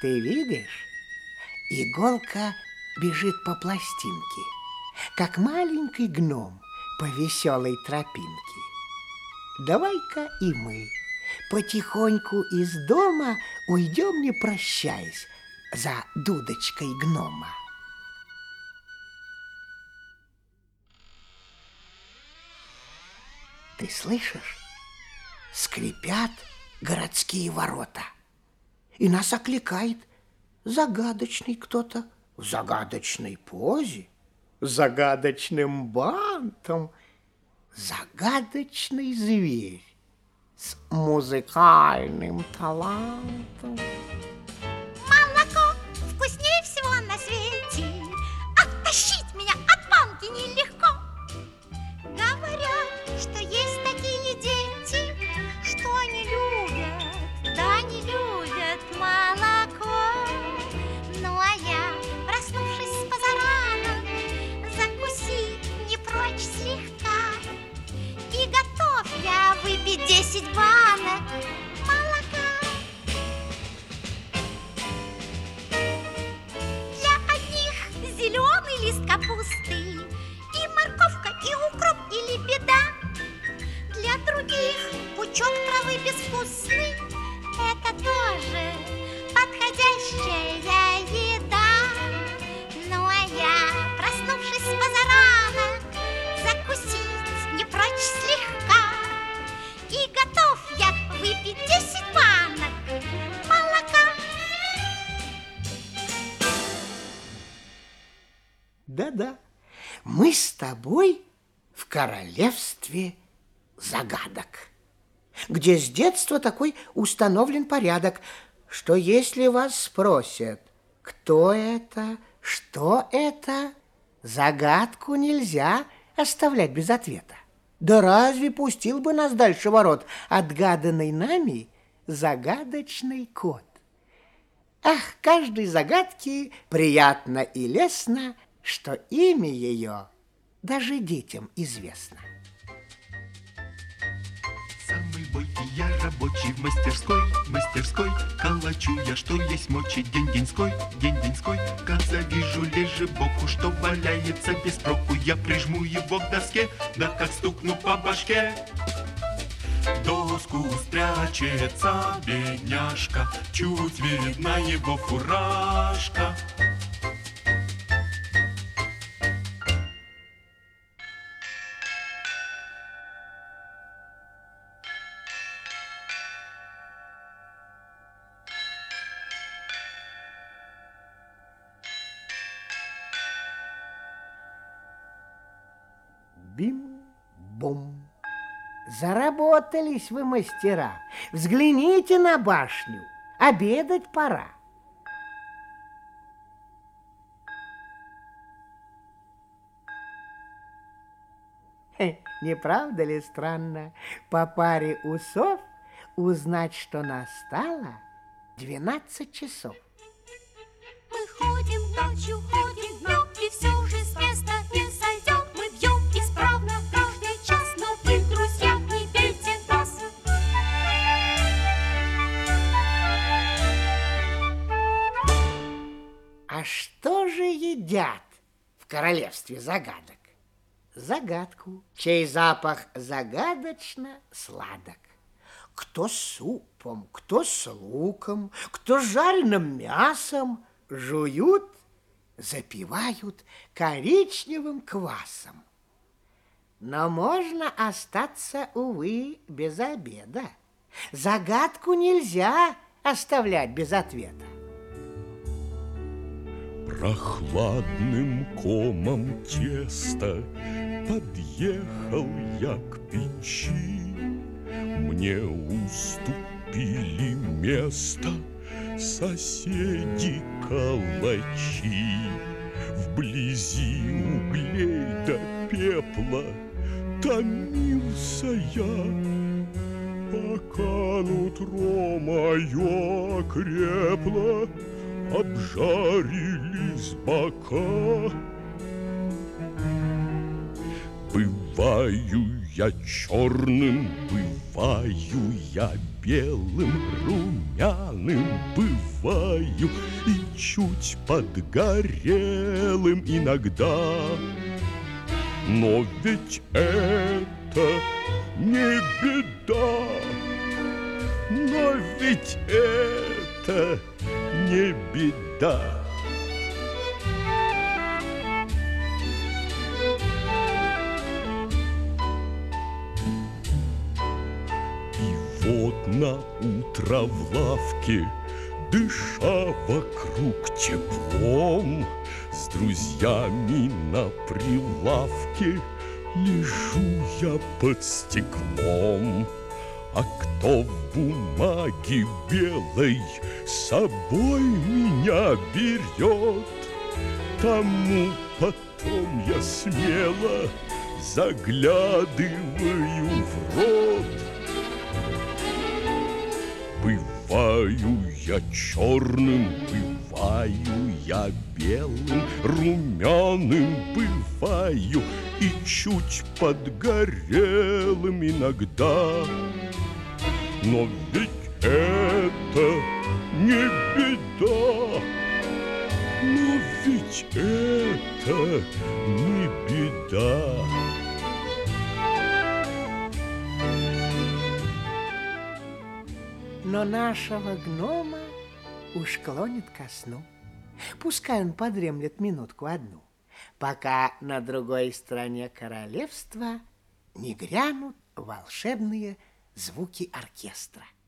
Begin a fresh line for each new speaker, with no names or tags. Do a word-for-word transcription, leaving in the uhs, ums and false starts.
Ты видишь, иголка бежит по пластинке, как маленький гном по веселой тропинке. Давай-ка и мы потихоньку из дома уйдем, не прощаясь, за дудочкой гнома. Ты слышишь? Скрипят городские ворота, и нас окликает загадочный кто-то в загадочной позе, загадочным бантом, загадочный зверь с музыкальным талантом.
Молоко вкуснее всего на свете, оттащить меня от банки нелегко. Говорят, что есть такие дети, что они любят, да не любят молоко. Ну а я, проснувшись позарано, закусить не прочь слегка. И готов я выпить десять банок молока. Для одних зеленый лист капусты, и морковка, и укроп, и лебеда. Для других пучок травы безвкусный, это тоже подходящая еда. Ну а я, проснувшись позарано, закусить не прочь слегка. И готов я выпить десять банок молока.
Да-да, мы с тобой в королевстве загадок, где с детства такой установлен порядок, что если вас спросят, кто это, что это, загадку нельзя оставлять без ответа. Да разве пустил бы нас дальше ворот отгаданный нами загадочный кот? Ах, каждой загадке приятно и лестно, что имя ее даже детям известно.
Самый бойкий я рабочий в мастерской, мастерской. Калачу я, что есть мочи, день-деньской, день-деньской. Как завижу лежебоку, что валяется без проку, я прижму его к доске, да как стукну по башке. Доску спрячется бедняжка, чуть видна его фуражка.
Бим-бум. Заработались вы, мастера. Взгляните на башню. Обедать пора. Хе, не правда ли странно по паре усов узнать, что настало двенадцать часов?
Мы ходим ночью, ходим днем, и все же с места не сойдем. Мы бьем исправно каждый час, но вы, друзья, не бейте нас.
А что же едят в королевстве загадок? Загадку, чей запах загадочно сладок. Кто с супом, кто с луком, кто с жареным мясом, жуют, запивают коричневым квасом. Но можно остаться, увы, без обеда. Загадку нельзя оставлять без ответа.
Прохладным комом теста подъехал я к печи. Мне уступили место соседи калачи. Вблизи углей до пепла томился я, пока нутро мое окрепло, обжарились бока. Бываю я черным, бываю я белым, румяным бываю и чуть подгорелым иногда. Но ведь это не беда, но ведь это не беда. Вот на утро в лавке, дыша вокруг теплом, с друзьями на прилавке лежу я под стеклом. А кто в бумаге белой с собой меня берет, тому потом я смело заглядываю в рот. Бываю я черным, бываю я белым, румяным бываю и чуть подгорелым иногда. Но ведь это не беда, но ведь это не беда.
Но нашего гнома уж клонит ко сну. Пускай он подремлет минутку одну, пока на другой стороне королевства не грянут волшебные звуки оркестра.